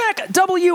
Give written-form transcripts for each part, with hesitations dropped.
back.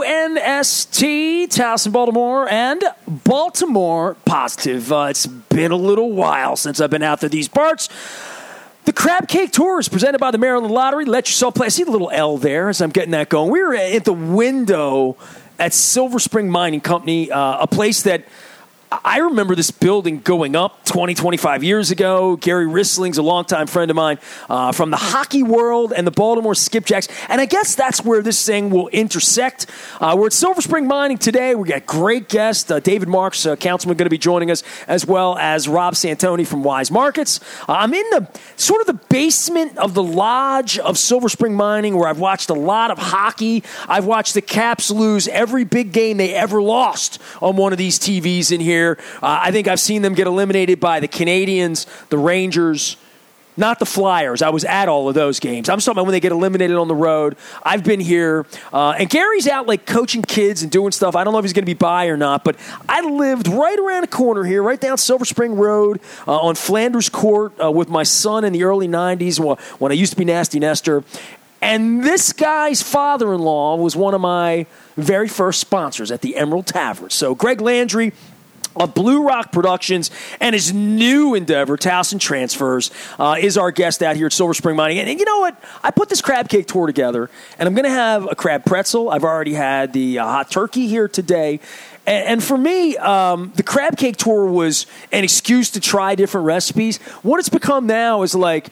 WNST, Towson, Baltimore, and Baltimore Positive. It's been a little while since I've been out to these parts. The Crab Cake Tour is presented by the Maryland Lottery. Let yourself play. I see the little L there as I'm getting that going. We were at the window at Silver Spring Mining Company, a place that I remember this building going up 20, 25 years ago. Gary Rissling's a longtime friend of mine from the hockey world and the Baltimore Skipjacks. And I guess that's where this thing will intersect. We're at Silver Spring Mining today. We got great guests. David Marks, councilman, going to be joining us, as well as Rob Santoni from Wise Markets. I'm in the sort of the basement of the lodge of Silver Spring Mining, where I've watched a lot of hockey. I've watched the Caps lose every big game they ever lost on one of these TVs in here. I think I've seen them get eliminated by the Canadians, the Rangers, not the Flyers. I was at all of those games. I'm talking about when they get eliminated on the road. I've been here. And Gary's out like coaching kids and doing stuff. I don't know if he's going to be by or not, but I lived right around the corner here, right down Silver Spring Road on Flanders Court with my son in the early 90s when I used to be Nasty Nestor. And this guy's father-in-law was one of my very first sponsors at the Emerald Tavern. So Greg Landry of Blue Rock Productions and his new endeavor, Towson Transfers, is our guest out here at Silver Spring Mining. And you know what? I put this crab cake tour together, and I'm going to have a crab pretzel. I've already had the hot turkey here today. And for me, the crab cake tour was an excuse to try different recipes. What it's become now is like,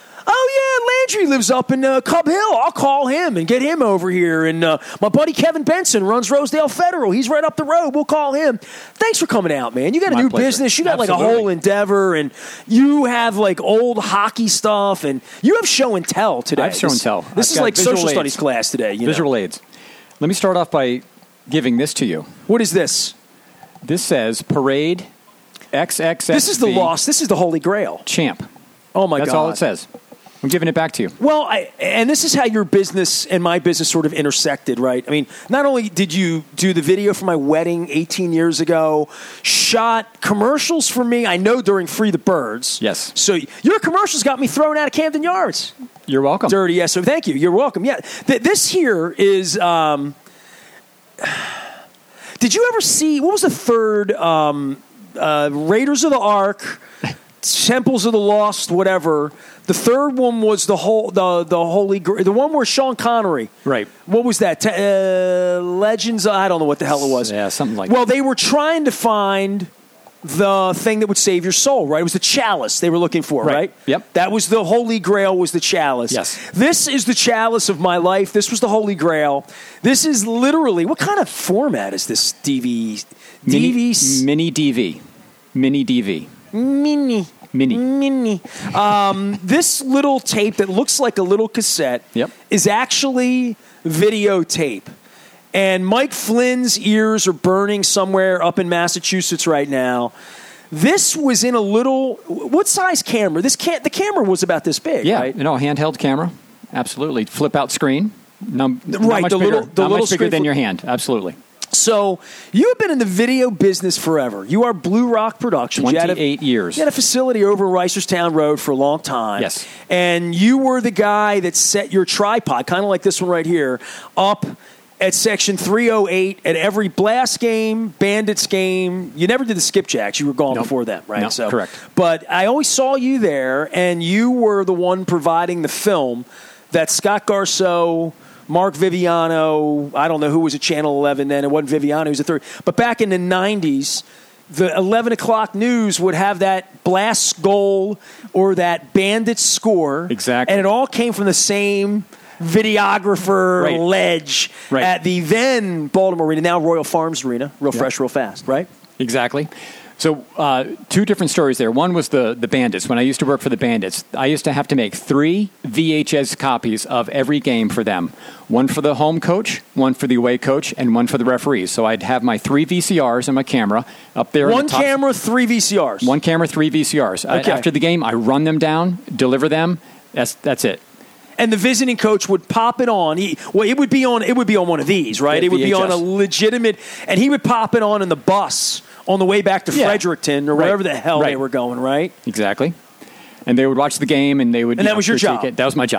oh, yeah, Landry lives up in Cub Hill. I'll call him and get him over here. And my buddy Kevin Benson runs Rosedale Federal. He's right up the road. We'll call him. Thanks for coming out, man. You got a new business. You got like a whole endeavor, and you have like old hockey stuff, and you have show and tell today. I have show and tell. This is like social studies class today. Visual aids. Let me start off by giving this to you. What is this? This says Parade XXXV. This is the lost. This is the Holy Grail. Champ. Oh, my God. That's all it says. I'm giving it back to you. Well, and this is how your business and my business sort of intersected, right? I mean, not only did you do the video for my wedding 18 years ago, shot commercials for me, I know, during Free the Birds. Yes. So your commercials got me thrown out of Camden Yards. You're welcome. Dirty, yes. So thank you. You're welcome. Yeah. This here is... did you ever see... What was the third... Raiders of the Ark... Temples of the Lost, whatever. The third one was the Holy Grail, the one where Sean Connery. Right. What was that? Legends. I don't know what the hell it was. Yeah, something like that. Well, they were trying to find the thing that would save your soul, right? It was the chalice they were looking for, right? Yep. That was the Holy Grail, was the chalice. Yes. This is the chalice of my life. This was the Holy Grail. This is literally, what kind of format is this DV? Mini DV. Mini DV. Mini. This little tape that looks like a little cassette is actually videotape. And Mike Flynn's ears are burning somewhere up in Massachusetts right now. This was in a little... What size camera? The camera was about this big, right? Yeah, handheld camera. Absolutely. Flip-out screen. Not right, much the bigger, little much bigger than your hand. Absolutely. So you have been in the video business forever. You are Blue Rock Productions. 28 years. You had a facility over Reisterstown Road for a long time. Yes. And you were the guy that set your tripod, kind of like this one right here, up at Section 308 at every Blast game, Bandits game. You never did the Skipjacks. You were gone before that, right? No, correct. But I always saw you there, and you were the one providing the film that Scott Garceau, Mark Viviano, I don't know who was at Channel 11 then. It wasn't Viviano. He was at 30. But back in the 90s, the 11 o'clock news would have that Blast goal or that Bandit score. Exactly. And it all came from the same videographer ledge at the then Baltimore Arena, now Royal Farms Arena. Real fresh, real fast, right? Exactly. So two different stories there. One was the Bandits. When I used to work for the Bandits, I used to have to make 3 VHS copies of every game for them. One for the home coach, one for the away coach, and one for the referees. So I'd have my 3 VCRs and my camera up there. One camera, 3 VCRs. One camera, 3 VCRs. Okay. After the game, I run them down, deliver them. That's it. And the visiting coach would pop it on. It would be on one of these, right? Yeah, it would VHS. be on a legitimate, and he would pop it on in the bus on the way back to Fredericton or wherever the hell they were going, right? Exactly. And they would watch the game, and they would. And that was your job. That was my job.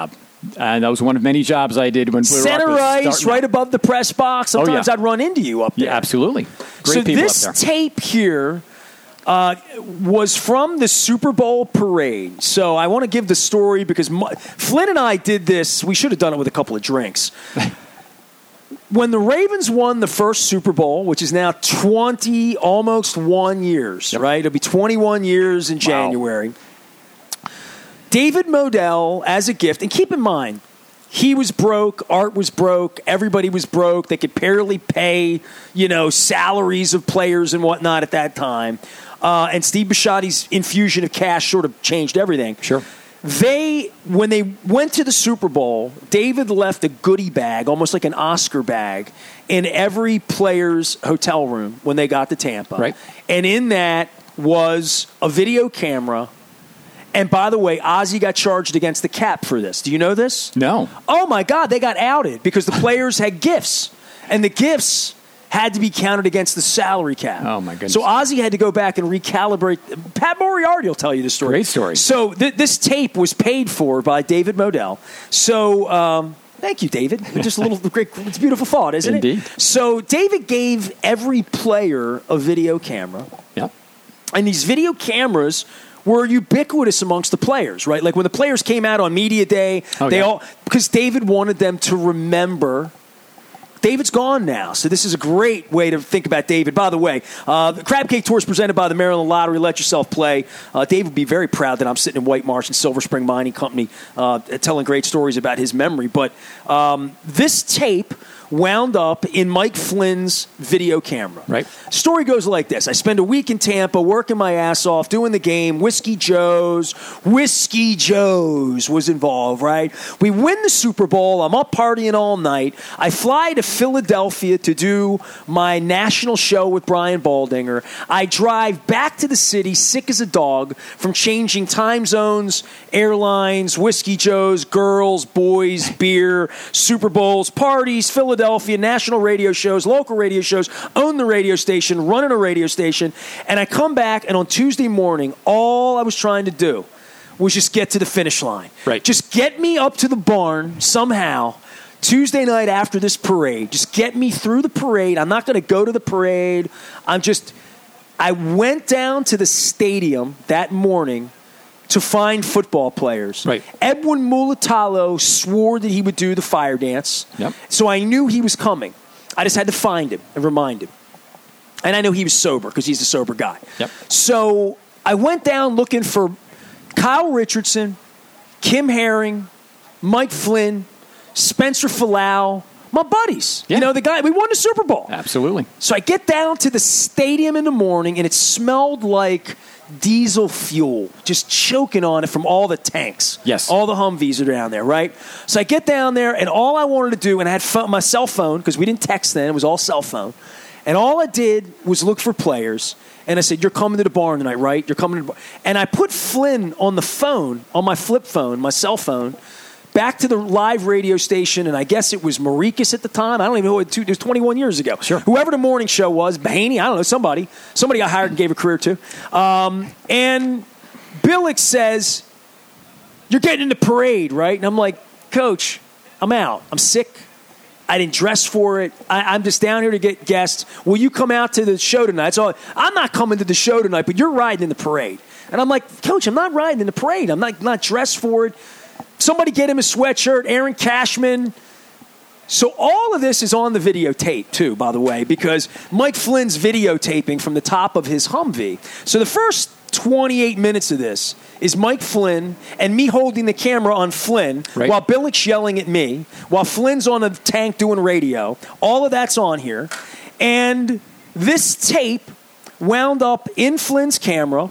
And that was one of many jobs I did when Blue Rock Center was ice, starting right out. above the press box. Sometimes I'd run into you up there. Yeah, absolutely. Great So people this up there. tape here was from the Super Bowl parade. So I want to give the story because Flynn and I did this. We should have done it with a couple of drinks. When the Ravens won the first Super Bowl, which is now 20, almost 1 years, right? It'll be 21 years in January. David Modell, as a gift, and keep in mind, he was broke, Art was broke, everybody was broke. They could barely pay, salaries of players and whatnot at that time. And Steve Bisciotti's infusion of cash sort of changed everything. Sure. When they went to the Super Bowl, David left a goodie bag, almost like an Oscar bag, in every player's hotel room when they got to Tampa. Right. And in that was a video camera. And by the way, Ozzie got charged against the cap for this. Do you know this? No. Oh, my God. They got outed because the players had gifts. And the gifts had to be counted against the salary cap. Oh, my goodness. So Ozzie had to go back and recalibrate. Pat Moriarty will tell you the story. Great story. So this tape was paid for by David Modell. So thank you, David. Just a little great. It's a beautiful thought, isn't Indeed. it? So David gave every player a video camera. Yep. And these video cameras were ubiquitous amongst the players, right? Like when the players came out on media day, because David wanted them to remember. David's gone now, so this is a great way to think about David. By the way, the Crab Cake Tour is presented by the Maryland Lottery. Let yourself play. Dave would be very proud that I'm sitting in White Marsh and Silver Spring Mining Company telling great stories about his memory. But this tape wound up in Mike Flynn's video camera. Right. Story goes like this. I spend a week in Tampa working my ass off, doing the game. Whiskey Joe's was involved, right? We win the Super Bowl. I'm up partying all night. I fly to Philadelphia to do my national show with Brian Baldinger. I drive back to the city sick as a dog from changing time zones, airlines, Whiskey Joe's, girls, boys, beer, Super Bowls, parties, Philadelphia, national radio shows, local radio shows, own the radio station, running a radio station. And I come back, and on Tuesday morning, all I was trying to do was just get to the finish line. Right. Just get me up to the barn somehow Tuesday night after this parade. Just get me through the parade. I'm not going to go to the parade. I went down to the stadium that morning to find football players. Right. Edwin Mulatalo swore that he would do the fire dance. Yep. So I knew he was coming. I just had to find him and remind him. And I know he was sober because he's a sober guy. Yep. So I went down looking for Kyle Richardson, Kim Herring, Mike Flynn, Spencer Falau, my buddies. Yeah. The guy, we won the Super Bowl. Absolutely. So I get down to the stadium in the morning, and it smelled like diesel fuel, just choking on it from all the tanks. Yes. All the Humvees are down there, right? So I get down there, and all I wanted to do, and I had my cell phone, because we didn't text then, it was all cell phone, and all I did was look for players, and I said, you're coming to the barn tonight, right? You're coming to the barn. And I put Flynn on the phone, on my flip phone, my cell phone, back to the live radio station, and I guess it was Marikis at the time. I don't even know. It was 21 years ago. Sure. Whoever the morning show was, Bahaney, I don't know, somebody I hired and gave a career to. And Billick says, you're getting in the parade, right? And I'm like, Coach, I'm out. I'm sick. I didn't dress for it. I'm just down here to get guests. Will you come out to the show tonight? So I'm not coming to the show tonight, but you're riding in the parade. And I'm like, Coach, I'm not riding in the parade. I'm not dressed for it. Somebody get him a sweatshirt, Aaron Cashman. So all of this is on the videotape, too, by the way, because Mike Flynn's videotaping from the top of his Humvee. So the first 28 minutes of this is Mike Flynn and me holding the camera on Flynn while Billick's yelling at me, while Flynn's on a tank doing radio. All of that's on here. And this tape wound up in Flynn's camera,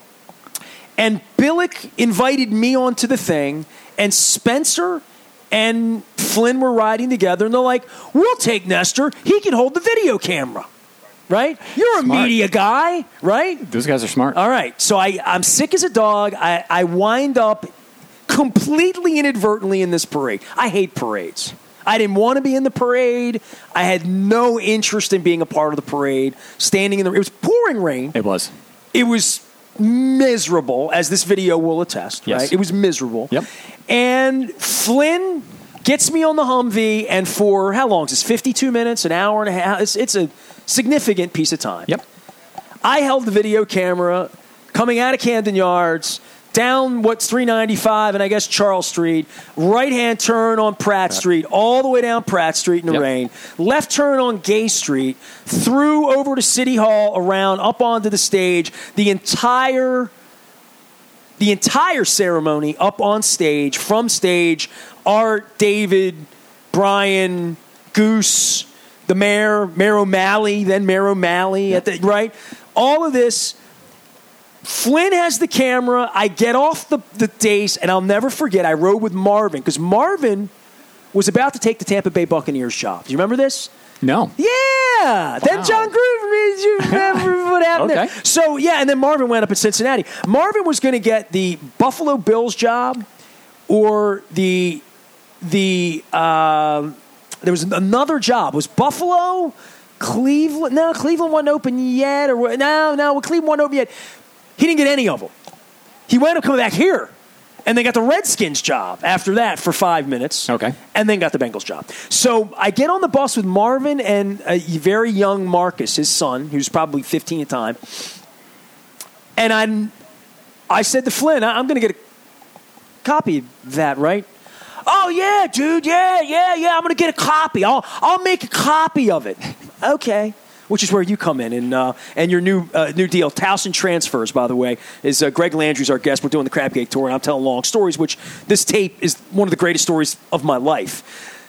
and Billick invited me onto the thing, and Spencer and Flynn were riding together, and they're like, we'll take Nestor. He can hold the video camera, right? You're a media guy, right? Those guys are smart. All right. So I'm sick as a dog. I wind up completely inadvertently in this parade. I hate parades. I didn't want to be in the parade. I had no interest in being a part of the parade. It was pouring rain. It was. It was miserable, as this video will attest, Yes. right? It was miserable. Yep. And Flynn gets me on the Humvee, and for how long is this? 52 minutes, an hour and a half? It's a significant piece of time. Yep. I held the video camera coming out of Camden Yards, down what's 395 and I guess Charles Street, right-hand turn on Pratt Street, all the way down Pratt Street in the rain, left turn on Gay Street, through over to City Hall, around, up onto the stage, the entire ceremony up on stage, from stage, Art, David, Brian, Goose, the Mayor O'Malley, then Mayor O'Malley, right? All of this. Flynn has the camera. I get off the dais, and I'll never forget, I rode with Marvin, because Marvin was about to take the Tampa Bay Buccaneers job. Do you remember this? No. Yeah. Wow. Then John Gruden, you remember what happened there? So, yeah, and then Marvin wound up in Cincinnati. Marvin was going to get the Buffalo Bills job, or there was another job. Was Buffalo, Cleveland? No, Cleveland wasn't open yet. No, Cleveland wasn't open yet. He didn't get any of them. He wound up coming back here, and they got the Redskins job after that for 5 minutes. Okay. And then got the Bengals job. So I get on the bus with Marvin and a very young Marcus, his son, who's probably 15 at the time. And I said to Flynn, I'm going to get a copy of that, right? Oh, yeah, dude, yeah, I'm going to get a copy. I'll make a copy of it. Okay. Which is where you come in, and your new deal. Towson Transfers, by the way, is Greg Landry's our guest. We're doing the Crab Cake Tour, and I'm telling long stories, which this tape is one of the greatest stories of my life.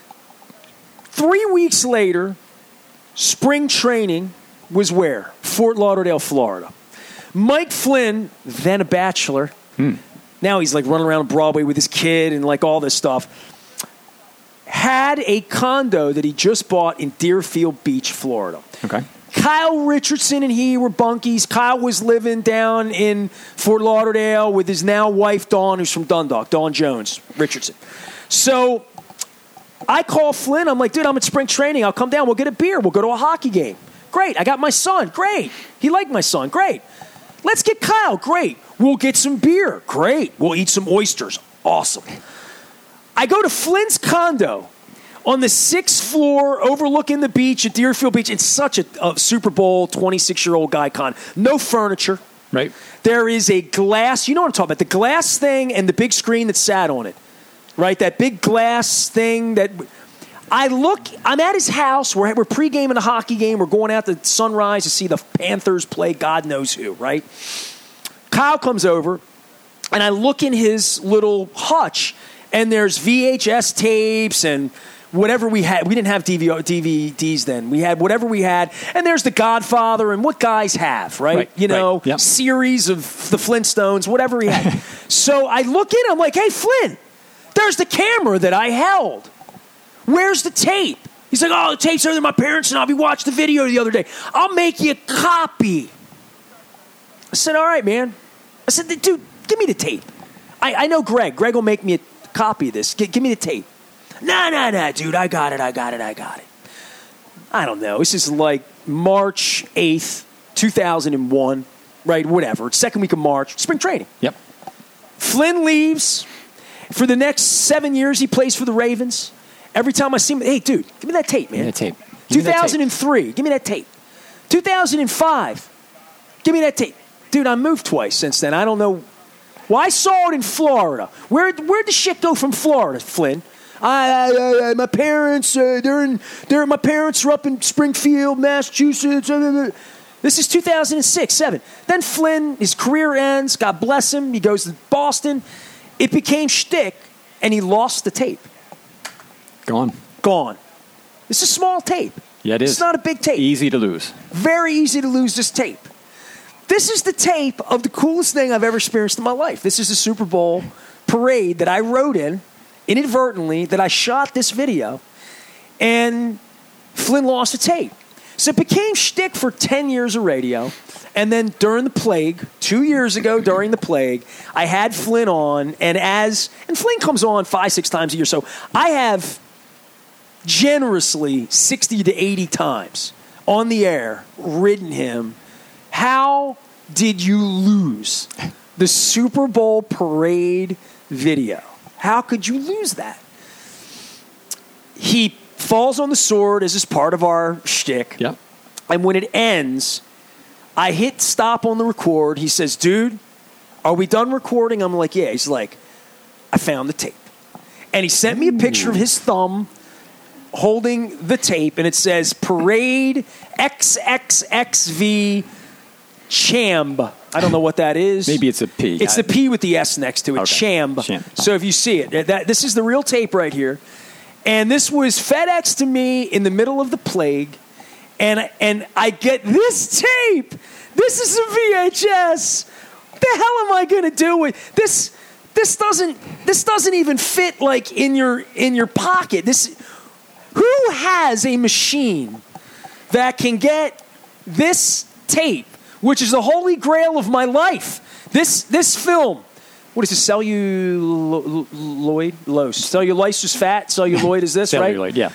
3 weeks later, spring training was where? Fort Lauderdale, Florida. Mike Flynn, then a bachelor, now he's like running around Broadway with his kid and like all this stuff, had a condo that he just bought in Deerfield Beach, Florida. Okay. Kyle Richardson and he were bunkies. Kyle was living down in Fort Lauderdale with his now wife, Dawn, who's from Dundalk, Dawn Jones Richardson. So I call Flynn. I'm like, dude, I'm at spring training. I'll come down. We'll get a beer. We'll go to a hockey game. Great. I got my son. Great. He liked my son. Great. Let's get Kyle. Great. We'll get some beer. Great. We'll eat some oysters. Awesome. I go to Flynn's condo on the 6th floor overlooking the beach at Deerfield Beach. It's such a Super Bowl 26-year-old guy con. No furniture. Right. There is a glass. You know what I'm talking about. The glass thing and the big screen that sat on it. Right? That big glass thing that... I'm at his house. We're pre-gaming a hockey game. We're going out to Sunrise to see the Panthers play God knows who, right? Kyle comes over, and I look in his little hutch, and there's VHS tapes and whatever we had. We didn't have DVDs then. We had whatever we had. And there's The Godfather and what guys have, right? You know, Yep. series of the Flintstones, whatever he had. So I look in, I'm like, hey, Flynn, there's the camera that I held. Where's the tape? He's like, oh, the tape's over there. My parents and I'll be watching the video the other day. I'll make you a copy. I said, all right, man. I said, dude, give me the tape. I know Greg. Greg will make me a copy of this. Give me the tape. Nah, dude. I got it. I don't know. This is like March 8th, 2001, right? Whatever. It's second week of March. Spring training. Yep. Flynn leaves. For the next 7 years, he plays for the Ravens. Every time I see him, hey, dude, give me that tape, man. Give me that tape. 2003, give me that tape. 2005, give me that tape. Dude, I moved twice since then. I don't know. Well, I saw it in Florida. Where'd the shit go from Florida, Flynn? My parents, my parents are up in Springfield, Massachusetts. This is 2006, 7. Then Flynn, his career ends. God bless him. He goes to Boston. It became shtick, and he lost the tape. Gone. It's a small tape. Yeah, it is. It's not a big tape. Easy to lose. Very easy to lose this tape. This is the tape of the coolest thing I've ever experienced in my life. This is a Super Bowl parade that I rode in inadvertently, that I shot this video, and Flynn lost the tape. So it became shtick for 10 years of radio. And then during the plague, 2 years ago during the plague, I had Flynn on, and Flynn comes on 5-6 times a year. So I have generously 60 to 80 times on the air ridden him how did you lose the Super Bowl parade video? How could you lose that? He falls on the sword as is part of our shtick. Yep. And when it ends, I hit stop on the record. He says, dude, are we done recording? I'm like, yeah. He's like, I found the tape. And he sent me a picture of his thumb holding the tape, and it says Parade XXXV Chamb. I don't know what that is. Maybe it's a P. It's the P with the S next to it. Okay. Chamb. So if you see it, this is the real tape right here. And this was FedEx to me in the middle of the plague. And I get this tape. This is a VHS. What the hell am I going to do with this? This doesn't even fit like in your pocket. Who has a machine that can get this tape, which is the holy grail of my life? This film. What is it? Celluloid is fat. Celluloid is this, right? Celluloid, yeah.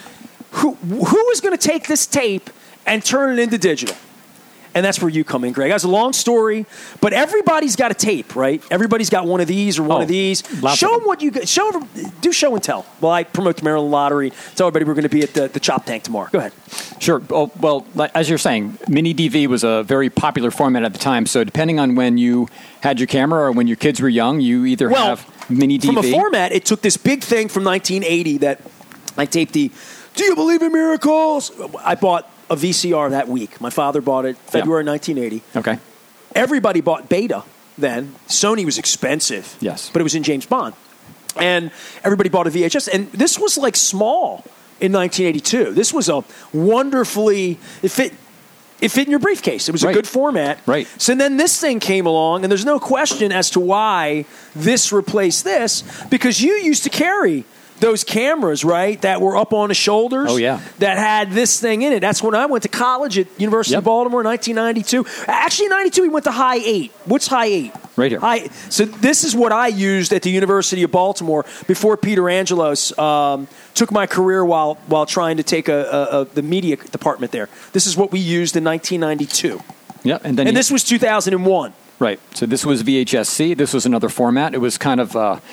Who is going to take this tape and turn it into digital? And that's where you come in, Greg. That's a long story, but everybody's got a tape, right? Everybody's got one of these or one of these. Show them what you got. Do show and tell. Well, I promote the Maryland Lottery. Tell everybody we're going to be at the Chop Tank tomorrow. Go ahead. Sure. Oh, well, as you're saying, mini DV was a very popular format at the time. So depending on when you had your camera or when your kids were young, you either have mini DV. From a format, it took this big thing from 1980 that I taped the Do You Believe in Miracles? I bought a VCR that week. My father bought it February 1980. Okay. Everybody bought Beta then. Sony was expensive. Yes. But it was in James Bond. And everybody bought a VHS. And this was like small in 1982. This was a wonderfully... It fit in your briefcase. It was a good format. Right. So then this thing came along, and there's no question as to why this replaced this, because you used to carry those cameras, right, that were up on the shoulders. Oh, yeah. That had this thing in it. That's when I went to college at University of Baltimore in 1992. Actually, in 92, we went to High 8. What's High 8? Right here. So this is what I used at the University of Baltimore before Peter Angelos took my career while trying to take the media department there. This is what we used in 1992. Yeah, and this was 2001. Right. So this was VHS-C. This was another format. It was kind of...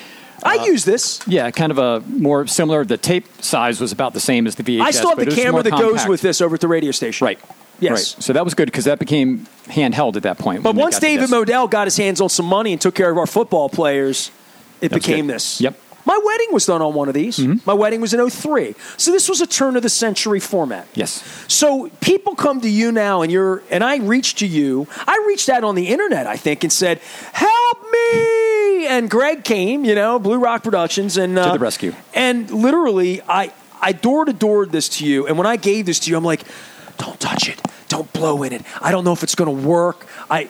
I use this. Yeah, kind of a more similar. The tape size was about the same as the VHS. I still have the camera that goes with this over at the radio station. Right. Yes. Right. So that was good because that became handheld at that point. But once David Modell got his hands on some money and took care of our football players, it became this. Yep. My wedding was done on one of these. Mm-hmm. My wedding was in 2003. So this was a turn-of-the-century format. Yes. So people come to you now, and I reached to you. I reached out on the internet, I think, and said, help me! And Greg came, Blue Rock Productions. And to the rescue. And literally, I door-to-doored this to you. And when I gave this to you, I'm like, don't touch it. Don't blow in it. I don't know if it's going to work. I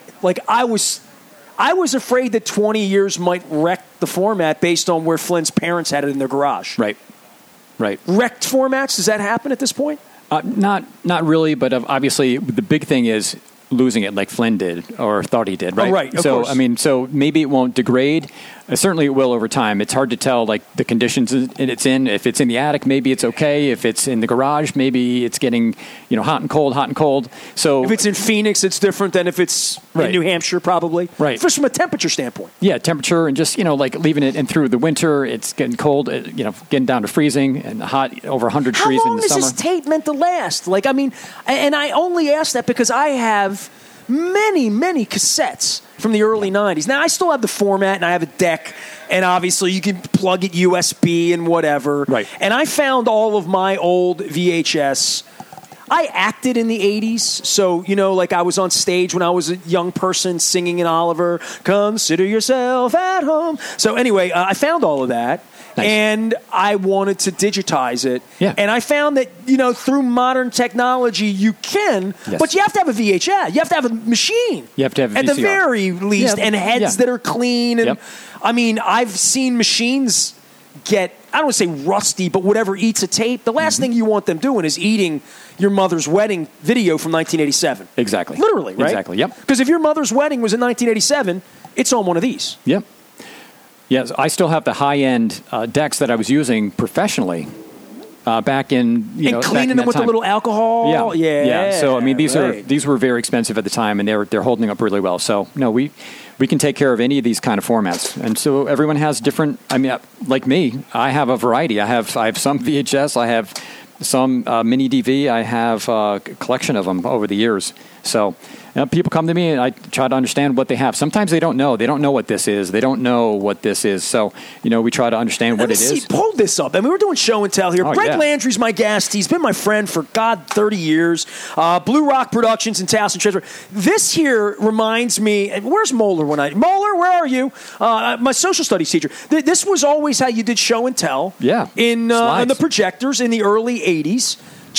was afraid that 20 years might wreck the format based on where Flynn's parents had it in their garage. Right. Wrecked formats, does that happen at this point? Not really, but obviously the big thing is losing it like Flynn did or thought he did, right? Oh, right, of course. So maybe it won't degrade. Certainly it will over time. It's hard to tell, like, the conditions it's in. If it's in the attic, maybe it's okay. If it's in the garage, maybe it's getting, hot and cold. So if it's in Phoenix, it's different than if it's in New Hampshire, probably. Right. Just from a temperature standpoint. Yeah, temperature and just, like leaving it in through the winter, it's getting cold, getting down to freezing and hot over 100 degrees in the summer. How long is this tape meant to last? And I only ask that because I have many, many cassettes from the early 90s. Now, I still have the format, and I have a deck, and obviously you can plug it USB and whatever. Right. And I found all of my old VHS. I acted in the 80s, so, I was on stage when I was a young person singing in Oliver, consider yourself at home. So anyway, I found all of that. Nice. And I wanted to digitize it. Yeah. And I found that, through modern technology, you can, but you have to have a VHS. You have to have a machine. You have to have a VCR. At the very least, and heads that are clean. And I've seen machines get, I don't want to say rusty, but whatever eats a tape. The last thing you want them doing is eating your mother's wedding video from 1987. Exactly. Literally, right? Exactly, yep. Because if your mother's wedding was in 1987, it's on one of these. Yep. Yes, I still have the high-end decks that I was using professionally back in and cleaning them with a little alcohol. Yeah. So I mean, these right. were very expensive at the time, and they're holding up really well. So no, we can take care of any of these kind of formats, and so everyone has different. I mean, like me, I have a variety. I have some VHS. I have some mini DV. I have a collection of them over the years. So people come to me and I try to understand what they have. Sometimes they don't know. They don't know what this is. They don't know what this is. So, we try to understand what it is. Pull this up. I mean, we're doing show and tell here. Greg Landry's my guest. He's been my friend for, 30 years. Blue Rock Productions and Towson Transfer. This here reminds me, where's Moeller Moeller, where are you? My social studies teacher. This was always how you did show and tell. Yeah. In the projectors in the early 80s.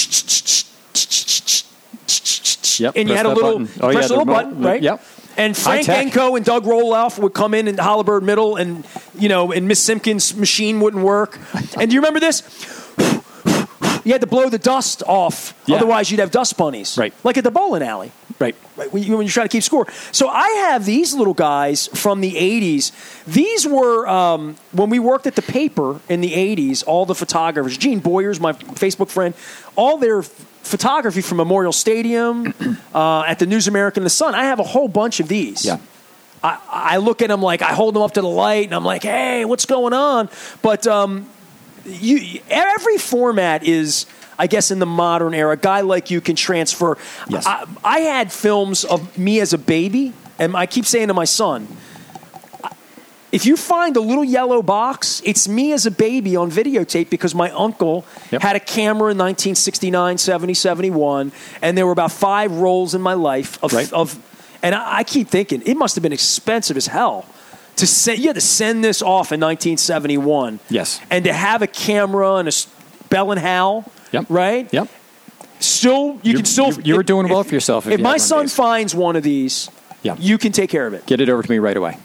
Yep, and you had a little press a little button, right? Yep. And Frank Genko and Doug Roloff would come in Halliburton Middle, and and Miss Simpkins' machine wouldn't work. And do you remember this? You had to blow the dust off, otherwise you'd have dust bunnies, right? Like at the bowling alley, right? When you're trying to keep score. So I have these little guys from the '80s. These were when we worked at the paper in the '80s. All the photographers, Gene Boyers, my Facebook friend, all their photography from Memorial Stadium, at the News American and the Sun. I have a whole bunch of these. Yeah. I look at them like, I hold them up to the light, and I'm like, hey, what's going on? But every format is, I guess, in the modern era, a guy like you can transfer. Yes. I had films of me as a baby, and I keep saying to my son, if you find a little yellow box, it's me as a baby on videotape, because my uncle had a camera in 1969, 70, 71, and there were about 5 rolls in my life and I keep thinking it must have been expensive as hell to send. You had to send this off in 1971. Yes. And to have a camera and a Bell and Howell, right? Yep. Still, you were doing well for yourself. If my son finds one of these, you can take care of it. Get it over to me right away.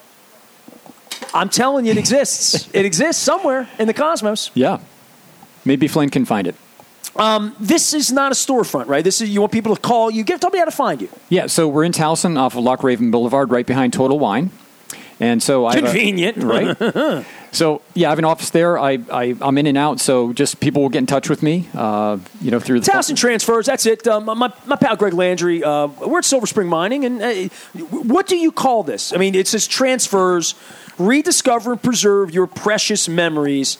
I'm telling you, it exists. It exists somewhere in the cosmos. Yeah. Maybe Flynn can find it. This is not a storefront, right? This is, you want people to call you. Tell me how to find you. Yeah, so we're in Towson off of Loch Raven Boulevard, right behind Total Wine. And so convenient, right? So I have an office there. I'm in and out, so just people will get in touch with me. Through the Towson Transfers. That's it. My pal Greg Landry. We're at Silver Spring Mining, and what do you call this? I mean, it says transfers. Rediscover and preserve your precious memories.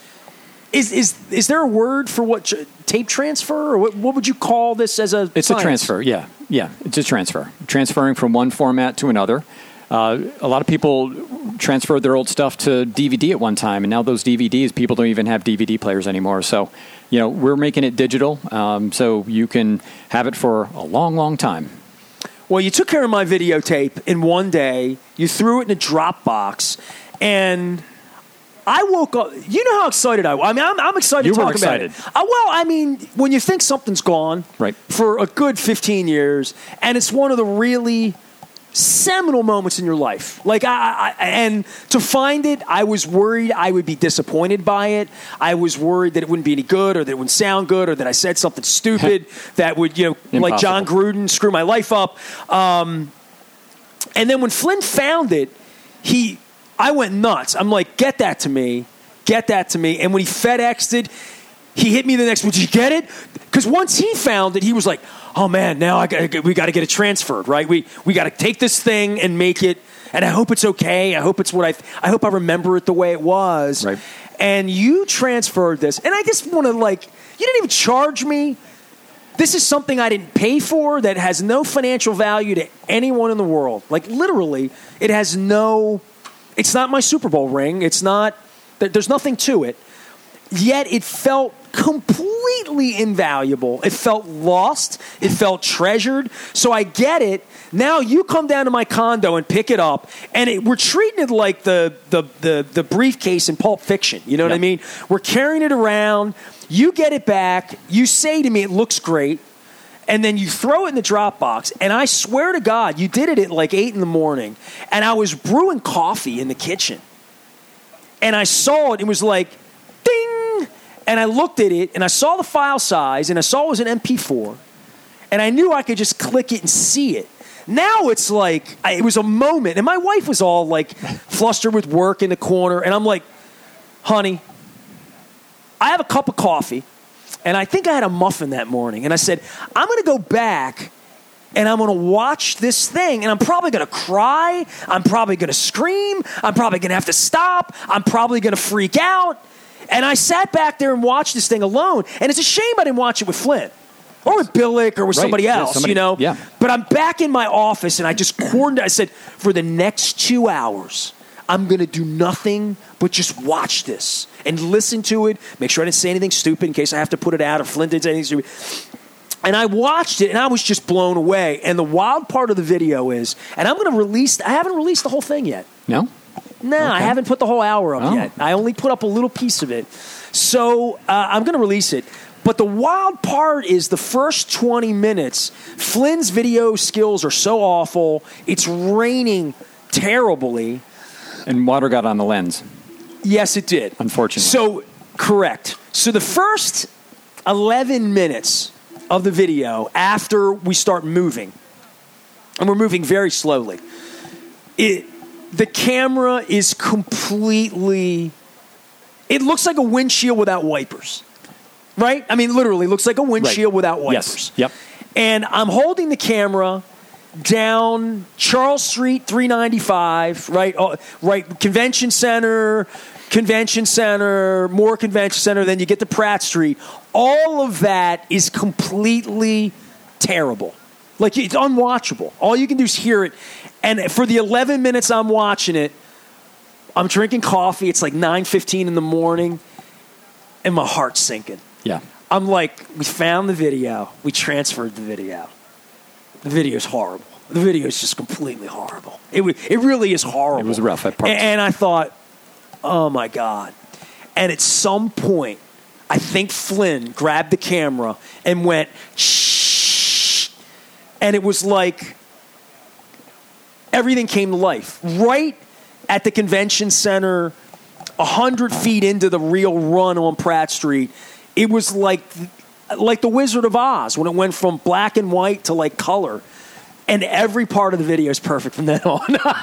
Is there a word for what tape transfer, or what would you call this as a? It's science? A transfer. Yeah, it's a transfer. Transferring from one format to another. A lot of people transferred their old stuff to DVD at one time, and now those DVDs, people don't even have DVD players anymore. So, we're making it digital, so you can have it for a long, long time. Well, you took care of my videotape in one day. You threw it in a Dropbox, and I woke up. You know how excited I was. I mean, I'm excited to talk about it. Well, I mean, when you think something's gone for a good 15 years, and it's one of the really seminal moments in your life. Like, and to find it, I was worried I would be disappointed by it. I was worried that it wouldn't be any good, or that it wouldn't sound good, or that I said something stupid that would, like John Gruden, screw my life up. And then when Flynn found it, I went nuts. I'm like, get that to me. And when he FedExed it, he hit me the next, did you get it? Because once he found it, he was like, oh man, now we got to get it transferred, right? We got to take this thing and make it, and I hope it's okay. I hope it's I hope I remember it the way it was. Right. And you transferred this, and I just want to, you didn't even charge me. This is something I didn't pay for, that has no financial value to anyone in the world. Like, literally, it has it's not my Super Bowl ring. It's not, there's nothing to it. Yet it felt completely invaluable. It felt lost. It felt treasured. So I get it. Now you come down to my condo and pick it up, and we're treating it like the briefcase in Pulp Fiction. You know what I mean? We're carrying it around. You get it back. You say to me, it looks great. And then you throw it in the Dropbox. And I swear to God, you did it at like 8 in the morning. And I was brewing coffee in the kitchen. And I saw it. It was like, ding! And I looked at it, and I saw the file size, and I saw it was an MP4. And I knew I could just click it and see it. Now it's like, it was a moment. And my wife was all like flustered with work in the corner. And I'm like, honey, I have a cup of coffee. And I think I had a muffin that morning. And I said, I'm going to go back and I'm going to watch this thing. And I'm probably going to cry. I'm probably going to scream. I'm probably going to have to stop. I'm probably going to freak out. And I sat back there and watched this thing alone. And it's a shame I didn't watch it with Flint. Or with Billick or with somebody else, you know? Yeah. But I'm back in my office, and I just coordinated. I said, for the next 2 hours, I'm going to do nothing but just watch this and listen to it, make sure I didn't say anything stupid in case I have to put it out or Flint didn't say anything stupid. And I watched it, and I was just blown away. And the wild part of the video is, and I'm going to release, I haven't released the whole thing yet. No? No, Okay. I haven't put the whole hour up yet. I only put up a little piece of it. So I'm going to release it. But the wild part is the first 20 minutes, Flynn's video skills are so awful. It's raining terribly. And water got on the lens, Yes, it did. unfortunately. So, correct. So the first 11 minutes of the video after we start moving, and we're moving very slowly, the camera is completely, it looks like a windshield without wipers. Right? I mean, literally, looks like a windshield without wipers. Yes. Yep. And I'm holding the camera down Charles Street 395, right? Right, Convention Center, more Convention Center, then you get to Pratt Street. All of that is completely terrible. Like, it's unwatchable. All you can do is hear it. And for the 11 minutes I'm watching it, I'm drinking coffee. It's like 9:15 in the morning, and my heart's sinking. Yeah. I'm like, we found the video. We transferred the video. The video's horrible. The video is just completely horrible. It really is horrible. It was rough at parts. And I thought, oh, my God. And at some point, I think Flynn grabbed the camera and went, shh. And it was like everything came to life. Right at the Convention Center, 100 feet into the real run on Pratt Street, it was like the Wizard of Oz when it went from black and white to like color. And every part of the video is perfect from then on.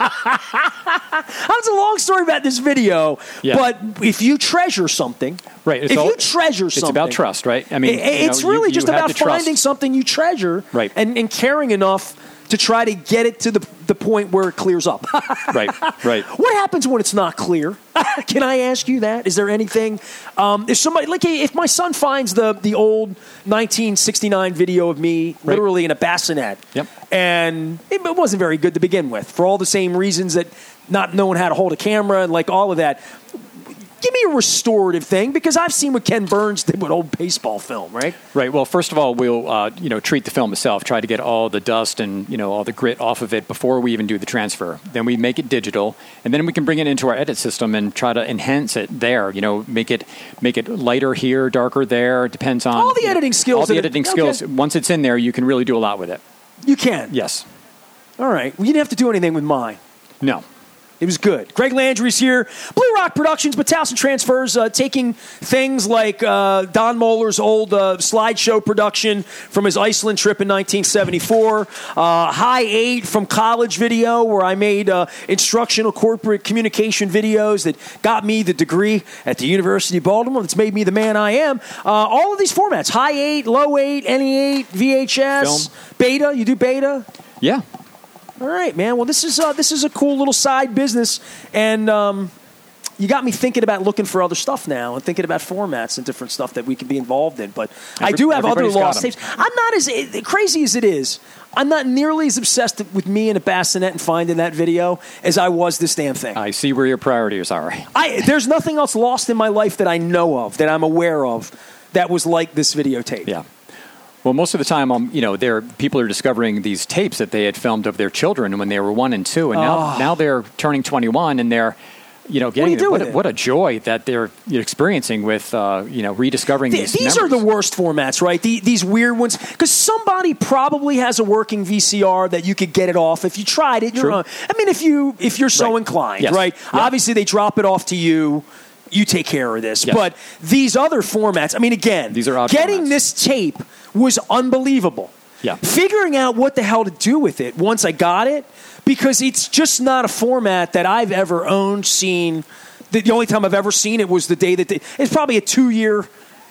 That's a long story about this video. Yeah. But if you treasure something, Right. if you treasure it's something. about trust, right? I mean, It's you really just have about to trust. finding something you treasure Right. and caring enough to try to get it to the point where it clears up. Right. What happens when it's not clear? Can I ask you that? Is there anything? If somebody, like, if my son finds the old 1969 video of me, literally in a bassinet, Yep. and it wasn't very good to begin with, for all the same reasons that not knowing how to hold a camera and like all of that. Give me a restorative thing, because I've seen what Ken Burns did with old baseball film, right? Right. Well, first of all, we'll treat the film itself, try to get all the dust and all the grit off of it before we even do the transfer. Then we make it digital, and then we can bring it into our edit system and try to enhance it there. Make it lighter here, darker there. It depends on All the editing skills. All the editing skills. Okay. Once it's in there, you can really do a lot with it. You can. Yes. All right. Well, you didn't have to do anything with mine. No. It was good. Greg Landry's here. Blue Rock Productions, Towson Transfers, taking things like Don Moeller's old slideshow production from his Iceland trip in 1974, High 8 from college video, where I made instructional corporate communication videos that got me the degree at the University of Baltimore that's made me the man I am. All of these formats, High 8, Low 8, NE8, VHS, Film. Beta. You do Beta? Yeah. All right, man. Well, this is a cool little side business, and you got me thinking about looking for other stuff now and thinking about formats and different stuff that we can be involved in. But I do have other everybody's got lost 'em. tapes. I'm not as crazy as it is. I'm not nearly as obsessed with me in a bassinet and finding that video as I was this damn thing. I see where your priorities are. There's nothing else lost in my life that I know of, that I'm aware of, that was like this videotape. Yeah. Well, most of the time, people are discovering these tapes that they had filmed of their children when they were 1 and 2, and now they're turning 21, and they're, getting what a joy that they're experiencing with, rediscovering these. These are the worst formats, right? These weird ones, because somebody probably has a working VCR that you could get it off if you tried it. True. I mean, if you're so inclined, Yes. right? Yeah. Obviously, they drop it off to you. You take care of this. Yes. But these other formats, I mean, again, These are odd getting formats. this tape was unbelievable. Yeah. Figuring out what the hell to do with it once I got it, because it's just not a format that I've ever owned, seen. The only time I've ever seen it was the day that it's probably a 2-year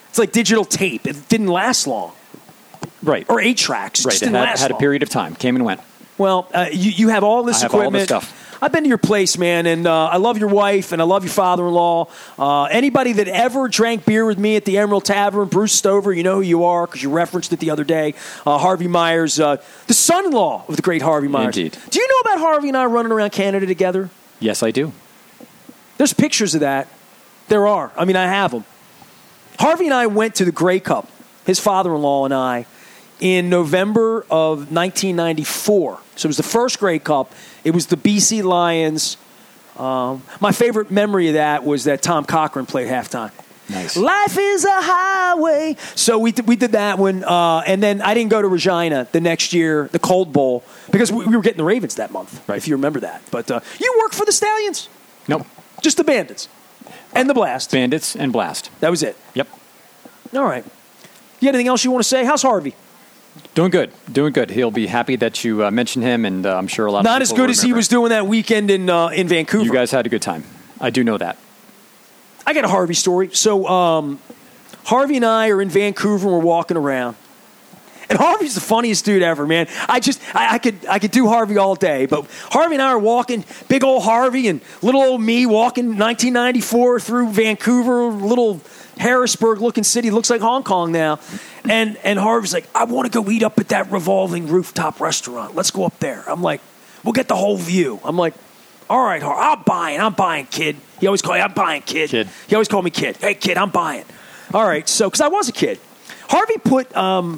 It's like digital tape. It didn't last long. Right. Or 8 tracks. Right. Just It didn't last had a long. period of time. Came and went. Well, you have all this I have equipment. all the stuff. I've been to your place, man, and I love your wife, and I love your father-in-law. Anybody that ever drank beer with me at the Emerald Tavern, Bruce Stover, you know who you are because you referenced it the other day. Harvey Myers, the son-in-law of the great Harvey Myers. Indeed. Do you know about Harvey and I running around Canada together? Yes, I do. There's pictures of that. There are. I mean, I have them. Harvey and I went to the Grey Cup, his father-in-law and I, in November of 1994. So it was the first Grey Cup. It was the BC Lions. My favorite memory of that was that Tom Cochran played halftime. Nice. Life is a highway. So we did that one. And then I didn't go to Regina the next year, the Cold Bowl, because we were getting the Ravens that month, right. if you remember that. But you worked for the Stallions? Nope. Just the Bandits. And the Blast. Bandits and Blast. That was it. Yep. All right. You got anything else you want to say? How's Harvey? Doing good. Doing good. He'll be happy that you mentioned him, and I'm sure a lot of people Not as good as he was doing that weekend in Vancouver. You guys had a good time. I do know that. I got a Harvey story. So Harvey and I are in Vancouver and we're walking around. And Harvey's the funniest dude ever, man. I could do Harvey all day. But Harvey and I are walking, big old Harvey and little old me walking 1994 through Vancouver, little Harrisburg-looking city. Looks like Hong Kong now. And Harvey's like, I want to go eat up at that revolving rooftop restaurant. Let's go up there. I'm like, we'll get the whole view. I'm like, all right, I'm buying, kid. He always called me, I'm buying, kid. He always called me kid. Hey, kid, I'm buying. All right, so, because I was a kid. Harvey put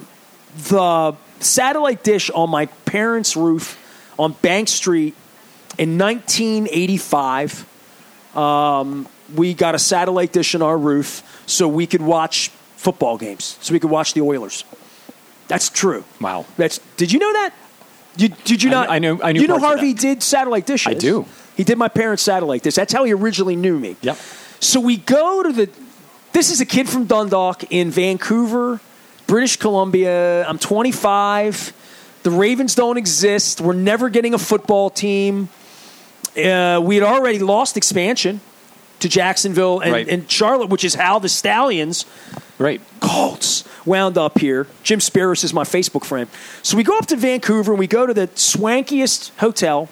the satellite dish on my parents' roof on Bank Street in 1985. We got a satellite dish on our roof so we could watch football games, so we could watch the Oilers. That's true. Wow. Did you know that? Did you not? I knew. You know parts of Harvey that. did satellite dishes. I do. He did my parents' satellite dish. That's how he originally knew me. Yep. So we go to this is a kid from Dundalk in Vancouver, British Columbia. I'm 25. The Ravens don't exist. We're never getting a football team. We had already lost expansion to Jacksonville and Charlotte, which is how the Stallions, Colts, wound up here. Jim Spiros is my Facebook friend. So we go up to Vancouver and we go to the swankiest hotel,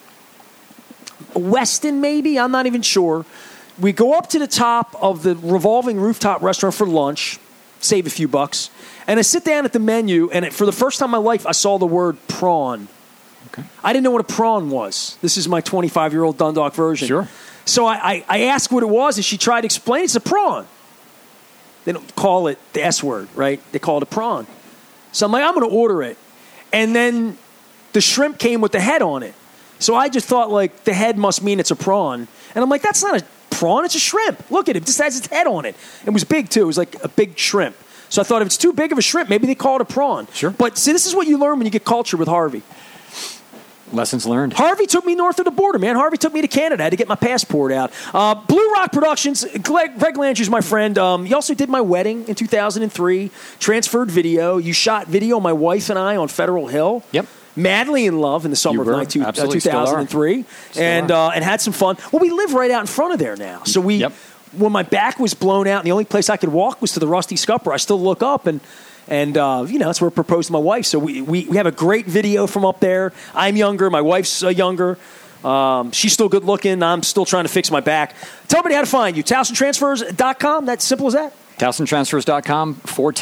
Westin maybe, I'm not even sure. We go up to the top of the revolving rooftop restaurant for lunch, save a few bucks, and I sit down at the menu, and for the first time in my life, I saw the word prawn. Okay. I didn't know what a prawn was. This is my 25-year-old Dundalk version. Sure. So I asked what it was, and she tried to explain. It's a prawn. They don't call it the S word, right? They call it a prawn. So I'm like, I'm going to order it. And then the shrimp came with the head on it. So I just thought, like, the head must mean it's a prawn. And I'm like, that's not a prawn, it's a shrimp. Look at it. It just has its head on it. It was big, too. It was like a big shrimp. So I thought if it's too big of a shrimp, maybe they call it a prawn. Sure. But see, this is what you learn when you get culture with Harvey. Lessons learned. Harvey took me north of the border, man. Harvey took me to Canada. I had to get my passport out. Blue Rock Productions, Greg Landry's my friend. He also did my wedding in 2003, transferred video. You shot video of my wife and I on Federal Hill. Yep. Madly in love in the summer of 2003. And had some fun. Well, we live right out in front of there now. So when my back was blown out and the only place I could walk was to the Rusty Scupper, I still look up and that's where I proposed to my wife. So we have a great video from up there. I'm younger. My wife's younger. She's still good looking. I'm still trying to fix my back. Tell everybody how to find you. TowsonTransfers.com. That's simple as that. TowsonTransfers.com,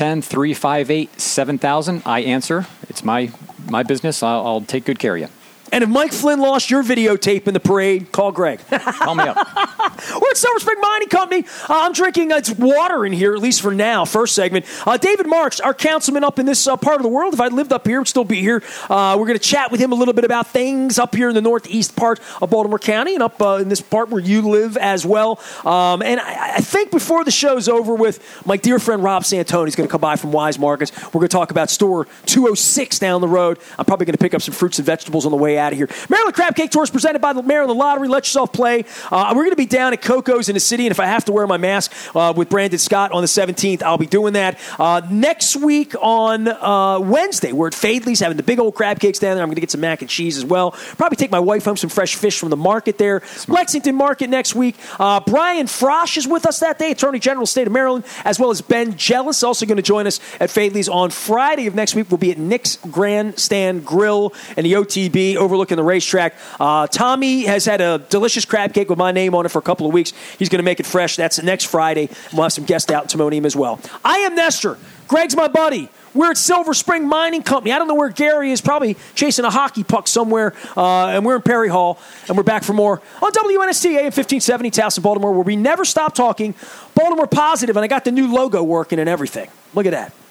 410-358-7000. I answer. It's my business. I'll take good care of you. And if Mike Flynn lost your videotape in the parade, call Greg. Call me up. We're at Silver Spring Mining Company. I'm drinking it's water in here, at least for now, first segment. David Marks, our councilman up in this part of the world. If I lived up here, would still be here. We're going to chat with him a little bit about things up here in the northeast part of Baltimore County and up in this part where you live as well. And I think before the show's over with, my dear friend Rob Santoni is going to come by from Wise Markets. We're going to talk about store 206 down the road. I'm probably going to pick up some fruits and vegetables on the way out of here. Maryland Crab Cake Tour is presented by the Maryland Lottery. Let yourself play. We're going to be down at Coco's in the city if I have to wear my mask with Brandon Scott on the 17th, I'll be doing that. Next week on Wednesday, we're at Fadley's having the big old crab cakes down there. I'm going to get some mac and cheese as well. Probably take my wife home some fresh fish from the market there. Lexington Market next week. Brian Frosch is with us that day, Attorney General, State of Maryland, as well as Ben Jealous, also going to join us at Fadley's on Friday of next week. We'll be at Nick's Grandstand Grill and the OTB overlooking the racetrack. Tommy has had a delicious crab cake with my name on it for a couple of weeks. He's going to make it fresh. That's next Friday. We'll have some guests out in Timonium as well. I am Nestor. Greg's my buddy. We're at Silver Spring Mining Company. I don't know where Gary is, probably chasing a hockey puck somewhere. And we're in Perry Hall, and we're back for more on WNST AM 1570, Towson, Baltimore, where we never stop talking Baltimore positive, and I got the new logo working and everything. Look at that.